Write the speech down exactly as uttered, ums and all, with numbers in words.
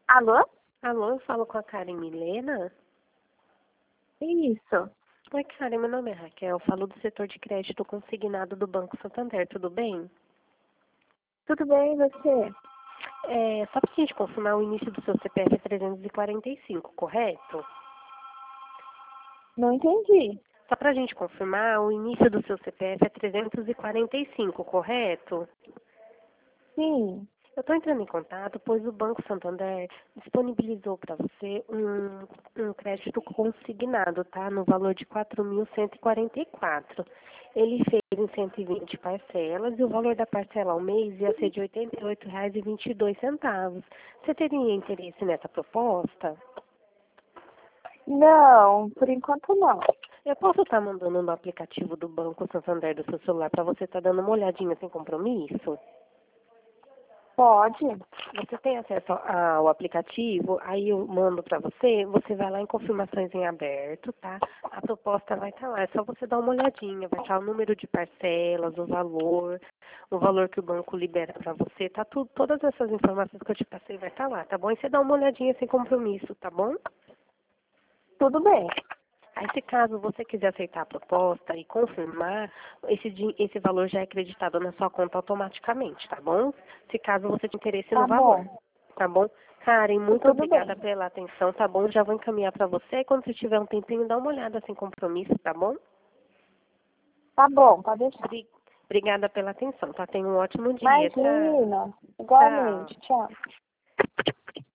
Alô? Alô, eu falo com a Karen Milena? Isso. Oi, Karen, meu nome é Raquel, eu falo do setor de crédito consignado do Banco Santander, tudo bem? Tudo bem, e você? É, só para a gente confirmar, o início do seu C P F é trezentos e quarenta e cinco, correto? Não entendi. Só para a gente confirmar, o início do seu C P F é trezentos e quarenta e cinco, correto? Sim. Eu estou entrando em contato, pois o Banco Santander disponibilizou para você um, um crédito consignado, tá? No valor de quatro mil cento e quarenta e quatro. Ele fez em cento e vinte parcelas e o valor da parcela ao mês ia ser de oitenta e oito reais e vinte e dois centavos. Você teria interesse nessa proposta? Não, por enquanto não. Eu posso estar mandando no aplicativo do Banco Santander do seu celular para você estar dando uma olhadinha sem compromisso? Pode? Você tem acesso ao aplicativo, aí eu mando para você, você vai lá em confirmações em aberto, tá? A proposta vai estar lá, é só você dar uma olhadinha, vai estar o número de parcelas, o valor, o valor que o banco libera para você, tá tudo, todas essas informações que eu te passei vai estar lá, tá bom? E você dá uma olhadinha sem compromisso, tá bom? Tudo bem. Aí, se caso você quiser aceitar a proposta e confirmar, esse, din- esse valor já é acreditado na sua conta automaticamente, tá bom? Se caso você tenha interesse no Tá valor, bom. tá bom? Karen, muito Tudo obrigada bem. pela atenção, tá bom? Já vou encaminhar para você. Quando você tiver um tempinho, dá uma olhada sem compromisso, tá bom? Tá bom, pode deixar. Bri- Obrigada pela atenção, tá? Tenha um ótimo dia. Tchau. Imagina. Tchau. Igualmente. Tchau.